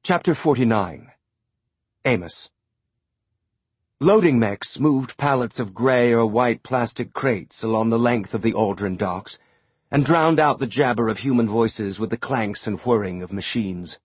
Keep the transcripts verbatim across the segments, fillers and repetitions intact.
Chapter forty-nine. Amos. Loading mechs moved pallets of gray or white plastic crates along the length of the Aldrin docks and drowned out the jabber of human voices with the clanks and whirring of machines.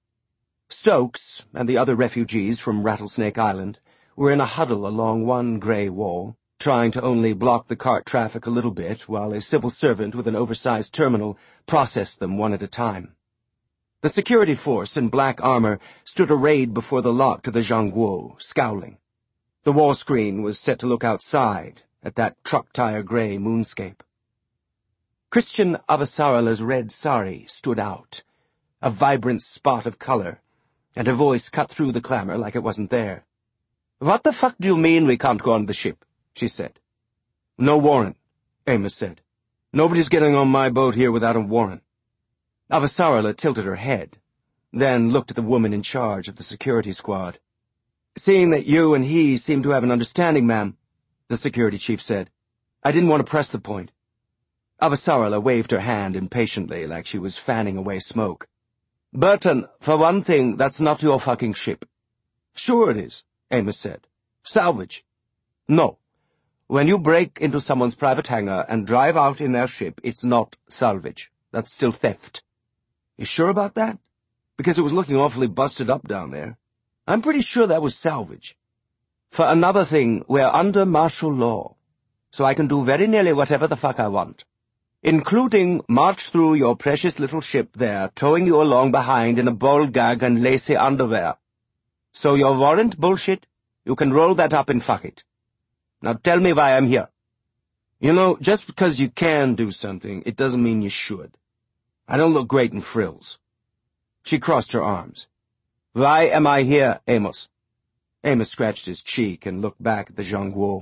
Stokes and the other refugees from Rattlesnake Island were in a huddle along one gray wall, trying to only block the cart traffic a little bit while a civil servant with an oversized terminal processed them one at a time. The security force in black armor stood arrayed before the lock to the Zhangguo, scowling. The wall screen was set to look outside at that truck-tire gray moonscape. Christian Avasarala's red sari stood out, a vibrant spot of color, and her voice cut through the clamor like it wasn't there. "What the fuck do you mean we can't go on the ship?" she said. "No warrant," Amos said. "Nobody's getting on my boat here without a warrant." Avasarala tilted her head, then looked at the woman in charge of the security squad. "Seeing that you and he seem to have an understanding, ma'am," the security chief said, "I didn't want to press the point." Avasarala waved her hand impatiently like she was fanning away smoke. "Burton, for one thing, that's not your fucking ship." "Sure it is," Amos said. "Salvage." "No. When you break into someone's private hangar and drive out in their ship, it's not salvage. That's still theft." "You sure about that? Because it was looking awfully busted up down there. I'm pretty sure that was salvage. For another thing, we're under martial law, so I can do very nearly whatever the fuck I want, including march through your precious little ship there, towing you along behind in a ball gag and lacy underwear. So your warrant bullshit, you can roll that up and fuck it. Now tell me why I'm here." "You know, just because you can do something, it doesn't mean you should. I don't look great in frills." She crossed her arms. "Why am I here, Amos?" Amos scratched his cheek and looked back at the Zhangguo.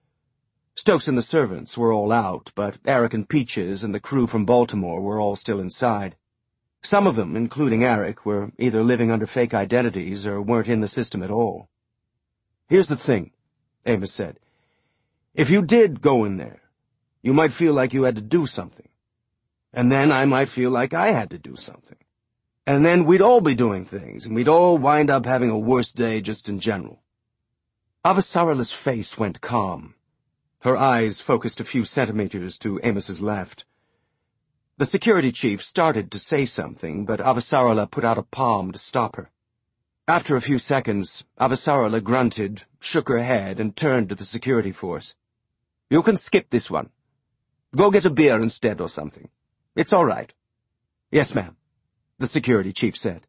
Stokes and the servants were all out, but Eric and Peaches and the crew from Baltimore were all still inside. Some of them, including Eric, were either living under fake identities or weren't in the system at all. "Here's the thing," Amos said. "If you did go in there, you might feel like you had to do something. And then I might feel like I had to do something. And then we'd all be doing things, and we'd all wind up having a worse day just in general." Avasarala's face went calm. Her eyes focused a few centimeters to Amos's left. The security chief started to say something, but Avasarala put out a palm to stop her. After a few seconds, Avasarala grunted, shook her head, and turned to the security force. "You can skip this one. Go get a beer instead or something. It's all right." "Yes, ma'am," the security chief said.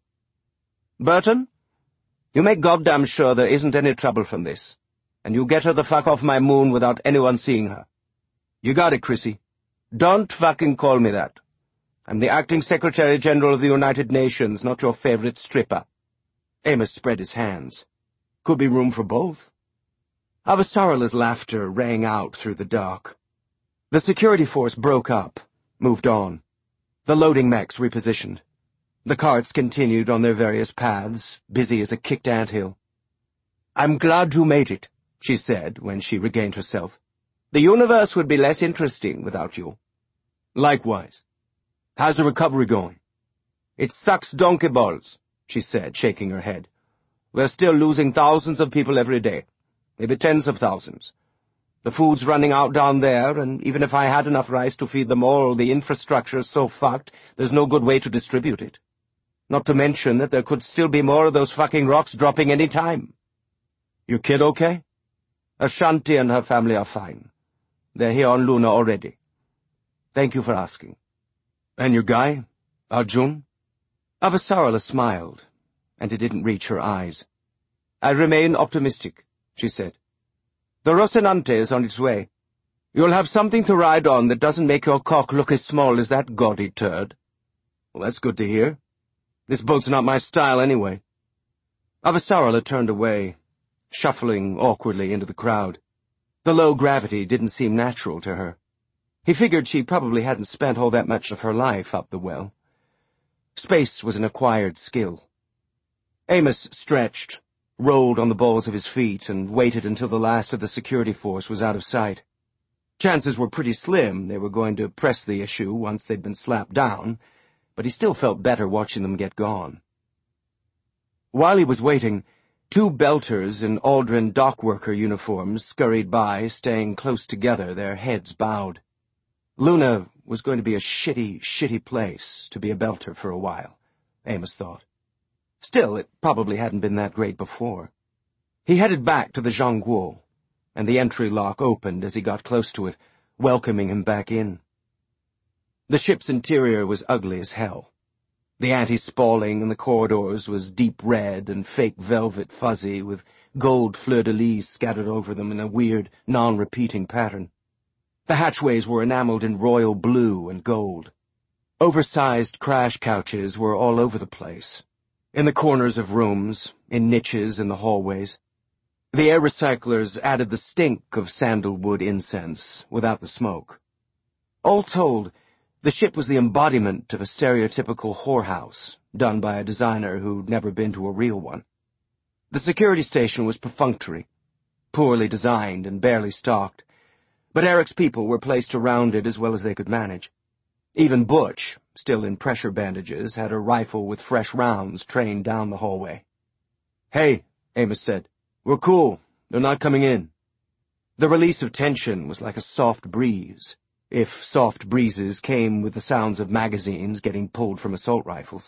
"Burton, you make goddamn sure there isn't any trouble from this, and you get her the fuck off my moon without anyone seeing her." "You got it, Chrissy. Don't fucking call me that. I'm the acting Secretary General of the United Nations, not your favorite stripper." Amos spread his hands. "Could be room for both." Avasarala's laughter rang out through the dark. The security force broke up, moved on. The loading mechs repositioned. The carts continued on their various paths, busy as a kicked anthill. "I'm glad you made it," she said when she regained herself. "The universe would be less interesting without you." "Likewise. How's the recovery going?" "It sucks donkey balls," she said, shaking her head. "We're still losing thousands of people every day, maybe tens of thousands. The food's running out down there, and even if I had enough rice to feed them all, the infrastructure's so fucked there's no good way to distribute it. Not to mention that there could still be more of those fucking rocks dropping any time." "Your kid okay?" "Ashanti and her family are fine. They're here on Luna already. Thank you for asking." "And your guy, Arjun?" Avasarala smiled, and it didn't reach her eyes. "I remain optimistic," she said. "The Rocinante is on its way. You'll have something to ride on that doesn't make your cock look as small as that gaudy turd." "Well, that's good to hear. This boat's not my style anyway." Avasarala turned away, shuffling awkwardly into the crowd. The low gravity didn't seem natural to her. He figured she probably hadn't spent all that much of her life up the well. Space was an acquired skill. Amos stretched, rolled on the balls of his feet, and waited until the last of the security force was out of sight. Chances were pretty slim they were going to press the issue once they'd been slapped down, but he still felt better watching them get gone. While he was waiting, two belters in Aldrin dockworker uniforms scurried by, staying close together, their heads bowed. Luna was going to be a shitty, shitty place to be a belter for a while, Amos thought. Still, it probably hadn't been that great before. He headed back to the Zhongguo, and the entry lock opened as he got close to it, welcoming him back in. The ship's interior was ugly as hell. The anti-spalling in the corridors was deep red and fake velvet fuzzy, with gold fleur-de-lis scattered over them in a weird, non-repeating pattern. The hatchways were enameled in royal blue and gold. Oversized crash couches were all over the place, in the corners of rooms, in niches in the hallways. The air recyclers added the stink of sandalwood incense without the smoke. All told, the ship was the embodiment of a stereotypical whorehouse, done by a designer who'd never been to a real one. The security station was perfunctory, poorly designed and barely stocked, but Eric's people were placed around it as well as they could manage. Even Butch, still in pressure bandages, had a rifle with fresh rounds trained down the hallway. "Hey," Amos said, "we're cool. They're not coming in." The release of tension was like a soft breeze, if soft breezes came with the sounds of magazines getting pulled from assault rifles.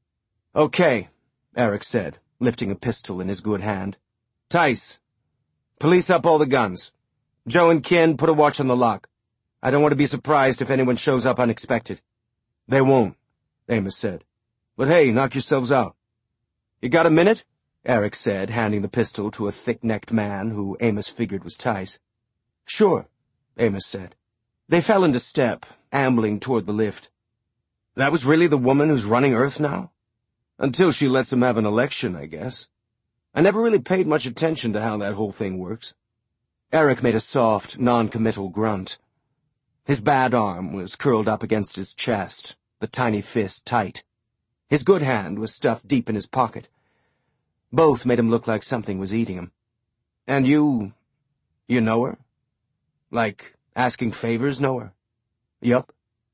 "Okay," Eric said, lifting a pistol in his good hand. "Tice, police up all the guns. Joe and Ken, put a watch on the lock. I don't want to be surprised if anyone shows up unexpected." "They won't," Amos said. "But hey, knock yourselves out." "You got a minute?" Eric said, handing the pistol to a thick-necked man who Amos figured was Tice. "Sure," Amos said. They fell into step, ambling toward the lift. That was really the woman who's running Earth now? Until she lets him have an election, I guess. I never really paid much attention to how that whole thing works. Eric made a soft, non-committal grunt. His bad arm was curled up against his chest, the tiny fist tight. His good hand was stuffed deep in his pocket. Both made him look like something was eating him. "And you... you know her? Like... asking favors, know her?" "Yup."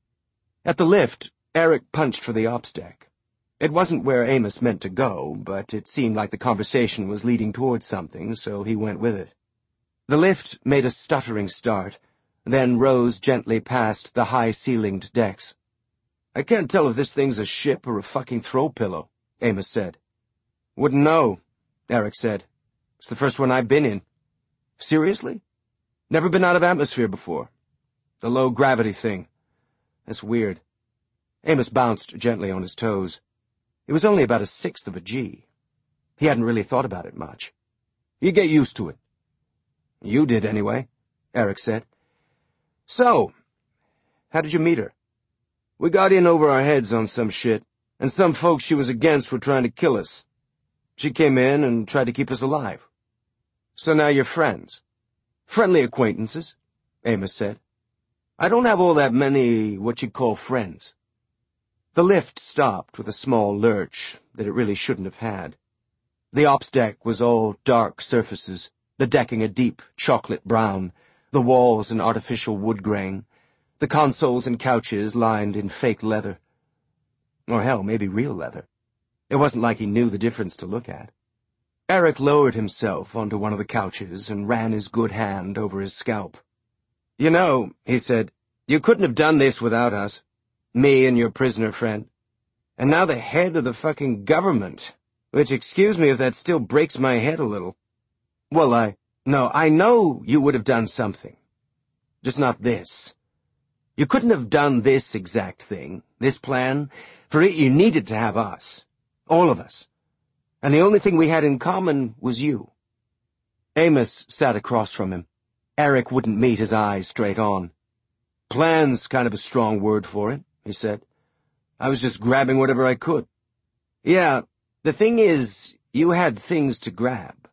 At the lift, Eric punched for the ops deck. It wasn't where Amos meant to go, but it seemed like the conversation was leading towards something, so he went with it. The lift made a stuttering start, then rose gently past the high-ceilinged decks. "I can't tell if this thing's a ship or a fucking throw pillow," Amos said. "Wouldn't know," Eric said. "It's the first one I've been in." "Seriously? Never been out of atmosphere before. The low-gravity thing. That's weird." Amos bounced gently on his toes. It was only about a sixth of a G. He hadn't really thought about it much. "You get used to it." "You did, anyway," Eric said. "So, how did you meet her?" "We got in over our heads on some shit, and some folks she was against were trying to kill us. She came in and tried to keep us alive. So now you're friends." "Friendly acquaintances," Amos said. "I don't have all that many what you'd call friends." The lift stopped with a small lurch that it really shouldn't have had. The ops deck was all dark surfaces, the decking a deep chocolate brown, the walls an artificial wood grain, the consoles and couches lined in fake leather. Or hell, maybe real leather. It wasn't like he knew the difference to look at. Eric lowered himself onto one of the couches and ran his good hand over his scalp. "You know," he said, "you couldn't have done this without us. Me and your prisoner friend. And now the head of the fucking government, which, excuse me if that still breaks my head a little. Well, I... No, I know you would have done something. Just not this. You couldn't have done this exact thing, this plan. For it you needed to have us. All of us. And the only thing we had in common was you." Amos sat across from him. Eric wouldn't meet his eyes straight on. "Plan's kind of a strong word for it," he said. "I was just grabbing whatever I could." "Yeah, the thing is, you had things to grab.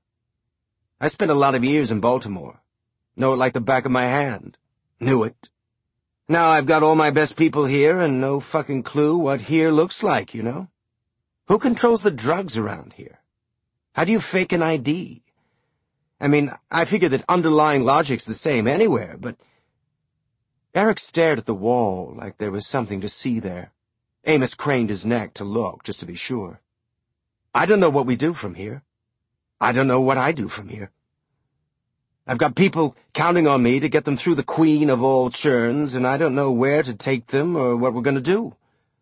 I spent a lot of years in Baltimore. Know it like the back of my hand. Knew it. Now I've got all my best people here and no fucking clue what here looks like, you know? Who controls the drugs around here? How do you fake an I D? I mean, I figure that underlying logic's the same anywhere, but—" Eric stared at the wall like there was something to see there. Amos craned his neck to look, just to be sure. I don't know what we do from here. I don't know what I do from here. I've got people counting on me to get them through the queen of all churns, and I don't know where to take them or what we're going to do.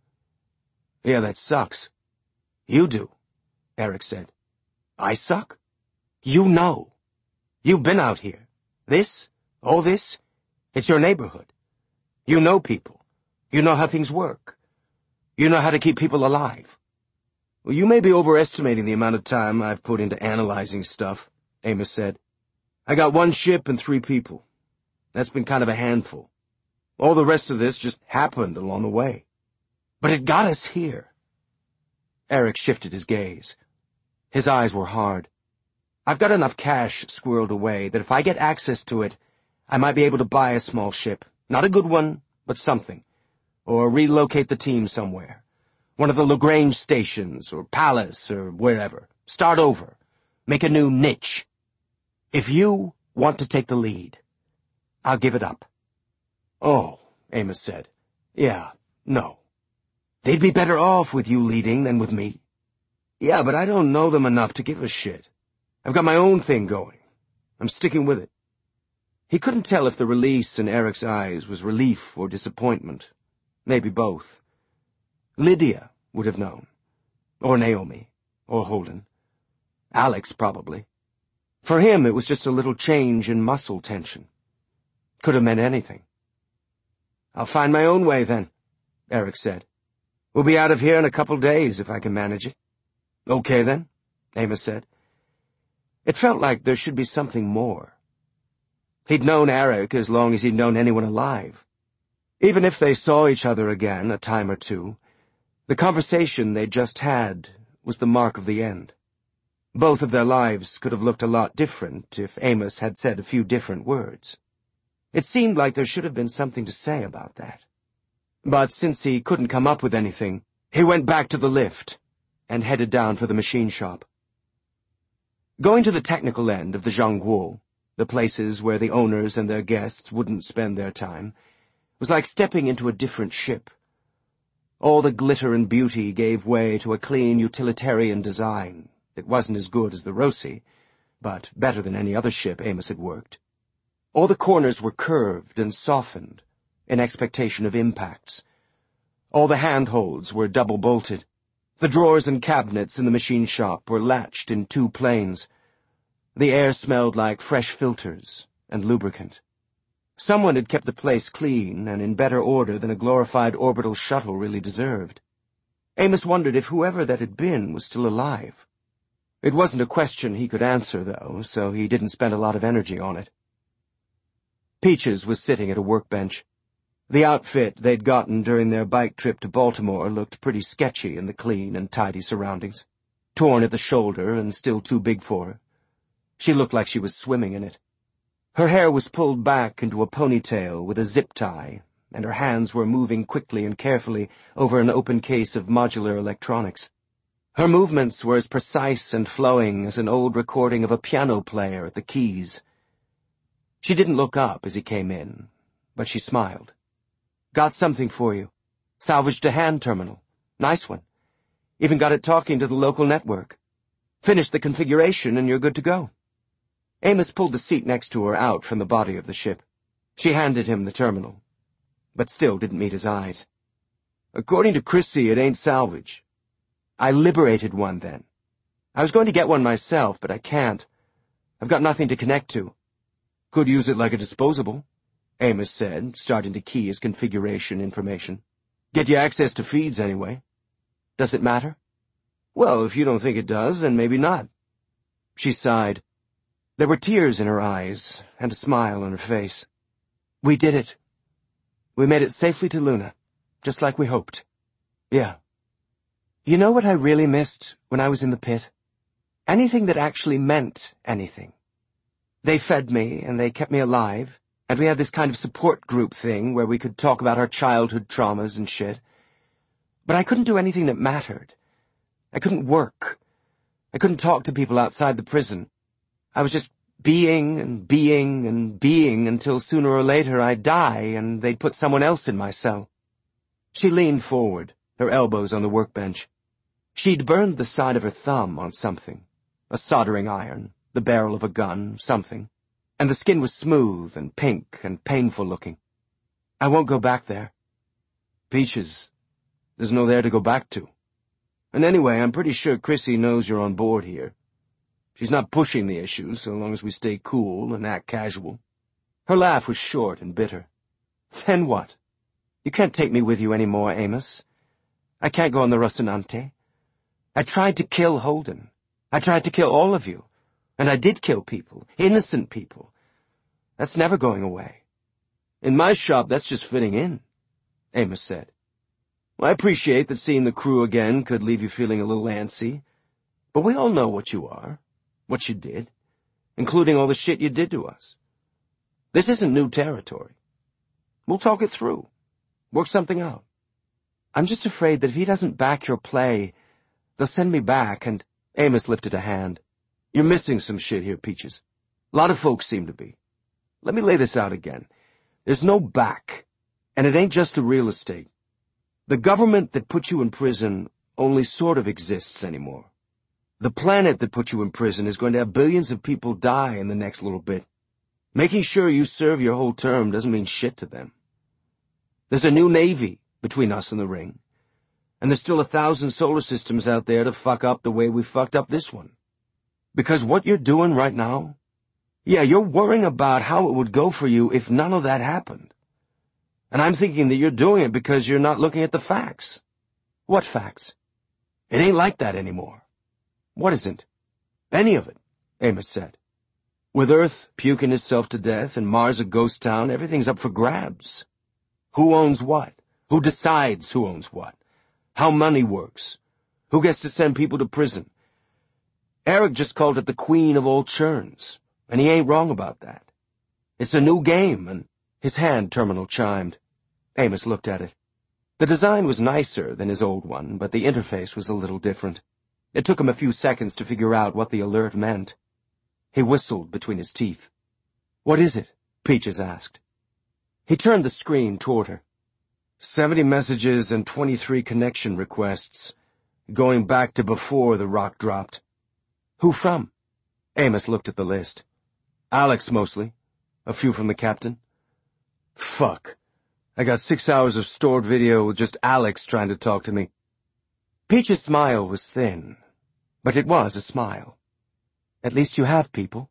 Yeah, that sucks. You do, Eric said. I suck? You know. You've been out here. This, all this, it's your neighborhood. You know people. You know how things work. You know how to keep people alive. Well, you may be overestimating the amount of time I've put into analyzing stuff, Amos said. I got one ship and three people. That's been kind of a handful. All the rest of this just happened along the way. But it got us here. Eric shifted his gaze. His eyes were hard. I've got enough cash squirreled away that if I get access to it, I might be able to buy a small ship. Not a good one, but something. Or relocate the team somewhere. One of the Lagrange stations, or Palace, or wherever. Start over. Make a new niche. If you want to take the lead, I'll give it up. Oh, Amos said. Yeah, no. They'd be better off with you leading than with me. Yeah, but I don't know them enough to give a shit. I've got my own thing going. I'm sticking with it. He couldn't tell if the release in Eric's eyes was relief or disappointment. Maybe both. Lydia would have known. Or Naomi. Or Holden. Alex, probably. For him, it was just a little change in muscle tension. Could have meant anything. I'll find my own way, then, Eric said. We'll be out of here in a couple days, if I can manage it. Okay, then, Amos said. It felt like there should be something more. He'd known Eric as long as he'd known anyone alive. Even if they saw each other again a time or two, the conversation they'd just had was the mark of the end. Both of their lives could have looked a lot different if Amos had said a few different words. It seemed like there should have been something to say about that. But since he couldn't come up with anything, he went back to the lift and headed down for the machine shop. Going to the technical end of the Zhongguo, the places where the owners and their guests wouldn't spend their time, was like stepping into a different ship. All the glitter and beauty gave way to a clean utilitarian design that wasn't as good as the Rossi, but better than any other ship Amos had worked. All the corners were curved and softened, in expectation of impacts. All the handholds were double-bolted. The drawers and cabinets in the machine shop were latched in two planes. The air smelled like fresh filters and lubricant. Someone had kept the place clean and in better order than a glorified orbital shuttle really deserved. Amos wondered if whoever that had been was still alive. It wasn't a question he could answer, though, so he didn't spend a lot of energy on it. Peaches was sitting at a workbench. The outfit they'd gotten during their bike trip to Baltimore looked pretty sketchy in the clean and tidy surroundings, torn at the shoulder and still too big for her. She looked like she was swimming in it. Her hair was pulled back into a ponytail with a zip tie, and her hands were moving quickly and carefully over an open case of modular electronics. Her movements were as precise and flowing as an old recording of a piano player at the keys. She didn't look up as he came in, but she smiled. Got something for you. Salvaged a hand terminal. Nice one. Even got it talking to the local network. Finished the configuration and you're good to go. Amos pulled the seat next to her out from the body of the ship. She handed him the terminal, but still didn't meet his eyes. According to Chrissy, it ain't salvage. I liberated one then. I was going to get one myself, but I can't. I've got nothing to connect to. Could use it like a disposable, Amos said, starting to key his configuration information. Get you access to feeds anyway. Does it matter? Well, if you don't think it does, then maybe not. She sighed. There were tears in her eyes and a smile on her face. We did it. We made it safely to Luna, just like we hoped. Yeah. You know what I really missed when I was in the pit? Anything that actually meant anything. They fed me, and they kept me alive, and we had this kind of support group thing where we could talk about our childhood traumas and shit. But I couldn't do anything that mattered. I couldn't work. I couldn't talk to people outside the prison. I was just being and being and being until sooner or later I'd die and they'd put someone else in my cell. She leaned forward, her elbows on the workbench. She'd burned the side of her thumb on something, a soldering iron, the barrel of a gun, something, and the skin was smooth and pink and painful looking. I won't go back there. Peaches, there's no there to go back to. And anyway, I'm pretty sure Chrissy knows you're on board here. She's not pushing the issue so long as we stay cool and act casual. Her laugh was short and bitter. Then what? You can't take me with you anymore, Amos. I can't go on the Rocinante. I tried to kill Holden. I tried to kill all of you. And I did kill people, innocent people. That's never going away. In my shop, that's just fitting in, Amos said. I appreciate that seeing the crew again could leave you feeling a little antsy, but we all know what you are, what you did, including all the shit you did to us. This isn't new territory. We'll talk it through, work something out. I'm just afraid that if he doesn't back your play, they'll send me back and— Amos lifted a hand. You're missing some shit here, Peaches. A lot of folks seem to be. Let me lay this out again. There's no back, and it ain't just the real estate. The government that put you in prison only sort of exists anymore. The planet that put you in prison is going to have billions of people die in the next little bit. Making sure you serve your whole term doesn't mean shit to them. There's a new navy between us and the ring, and there's still a thousand solar systems out there to fuck up the way we fucked up this one. Because what you're doing right now, yeah, you're worrying about how it would go for you if none of that happened. And I'm thinking that you're doing it because you're not looking at the facts. What facts? It ain't like that anymore. What isn't? Any of it, Amos said. With Earth puking itself to death and Mars a ghost town, everything's up for grabs. Who owns what? Who decides who owns what? How money works? Who gets to send people to prison? Eric just called it the queen of all churns, and he ain't wrong about that. It's a new game, and his hand terminal chimed. Amos looked at it. The design was nicer than his old one, but the interface was a little different. It took him a few seconds to figure out what the alert meant. He whistled between his teeth. What is it? Peaches asked. He turned the screen toward her. Seventy messages and twenty-three connection requests, going back to before the rock dropped. Who from? Amos looked at the list. Alex, mostly. A few from the captain. Fuck. I got six hours of stored video with just Alex trying to talk to me. Peach's smile was thin, but it was a smile. At least you have people.